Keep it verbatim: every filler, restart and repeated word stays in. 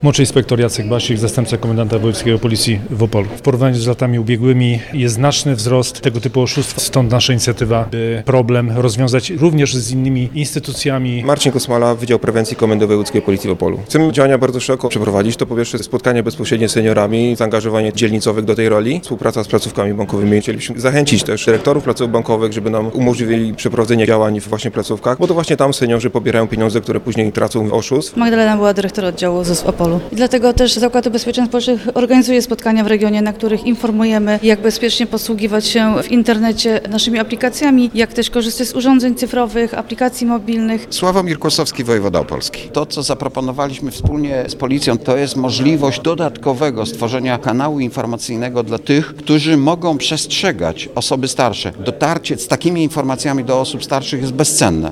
Młodszy inspektor Jacek Basik, zastępca komendanta wojewódzkiego Policji w Opolu. W porównaniu z latami ubiegłymi jest znaczny wzrost tego typu oszustw, stąd nasza inicjatywa, by problem rozwiązać również z innymi instytucjami. Marcin Kosmala, Wydział Prewencji Komendy Wojewódzkiej Policji w Opolu. Chcemy działania bardzo szeroko przeprowadzić. To po pierwsze spotkanie bezpośrednie z seniorami, zaangażowanie dzielnicowych do tej roli, współpraca z placówkami bankowymi. Chcielibyśmy zachęcić też dyrektorów placówek bankowych, żeby nam umożliwili przeprowadzenie działań w właśnie placówkach, bo to właśnie tam seniorzy pobierają pieniądze, które później tracą w oszustw. Magdalena była dyrektor oddziału Z U S w Opolu. I dlatego też Zakład Ubezpieczeń Społecznych organizuje spotkania w regionie, na których informujemy, jak bezpiecznie posługiwać się w internecie naszymi aplikacjami, jak też korzystać z urządzeń cyfrowych, aplikacji mobilnych. Sławomir Kłosowski, wojewoda opolski. To, co zaproponowaliśmy wspólnie z policją, to jest możliwość dodatkowego stworzenia kanału informacyjnego dla tych, którzy mogą przestrzegać osoby starsze. Dotarcie z takimi informacjami do osób starszych jest bezcenne.